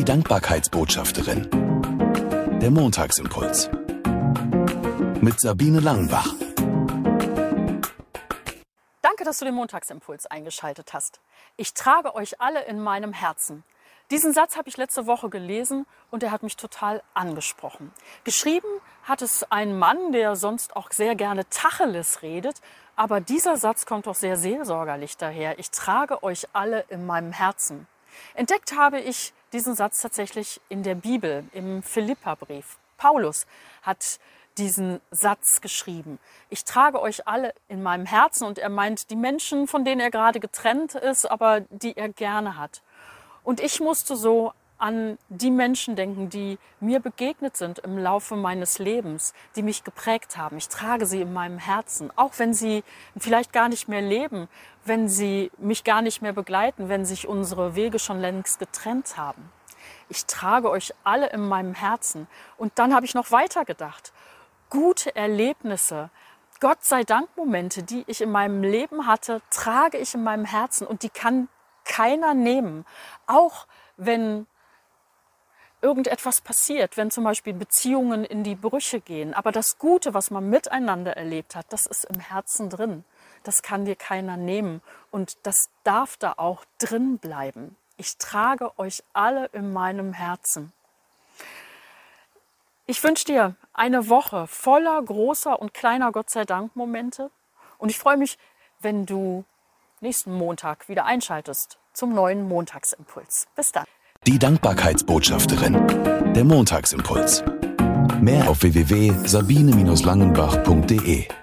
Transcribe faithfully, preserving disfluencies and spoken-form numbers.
Die Dankbarkeitsbotschafterin. Der Montagsimpuls. Mit Sabine Langenbach. Danke, dass du den Montagsimpuls eingeschaltet hast. Ich trage euch alle in meinem Herzen. Diesen Satz habe ich letzte Woche gelesen und er hat mich total angesprochen. Geschrieben hat es ein Mann, der sonst auch sehr gerne Tacheles redet, aber dieser Satz kommt doch sehr seelsorgerlich daher. Ich trage euch alle in meinem Herzen. Entdeckt habe ich diesen Satz tatsächlich in der Bibel, im Philipperbrief. Paulus hat diesen Satz geschrieben. Ich trage euch alle in meinem Herzen, und er meint die Menschen, von denen er gerade getrennt ist, aber die er gerne hat. Und ich musste so an die Menschen denken, die mir begegnet sind im Laufe meines Lebens, die mich geprägt haben. Ich trage sie in meinem Herzen, auch wenn sie vielleicht gar nicht mehr leben, wenn sie mich gar nicht mehr begleiten, wenn sich unsere Wege schon längst getrennt haben. Ich trage euch alle in meinem Herzen. Und dann habe ich noch weiter gedacht. Gute Erlebnisse, Gott sei Dank Momente, die ich in meinem Leben hatte, trage ich in meinem Herzen, und die kann keiner nehmen. Auch wenn irgendetwas passiert, wenn zum Beispiel Beziehungen in die Brüche gehen. Aber das Gute, was man miteinander erlebt hat, das ist im Herzen drin. Das kann dir keiner nehmen, und das darf da auch drin bleiben. Ich trage euch alle in meinem Herzen. Ich wünsche dir eine Woche voller großer und kleiner Gott sei Dank Momente, und ich freue mich, wenn du nächsten Montag wieder einschaltest zum neuen Montagsimpuls. Bis dann. Die Dankbarkeitsbotschafterin. Der Montagsimpuls. Mehr auf w w w punkt sabine Langenbach punkt de.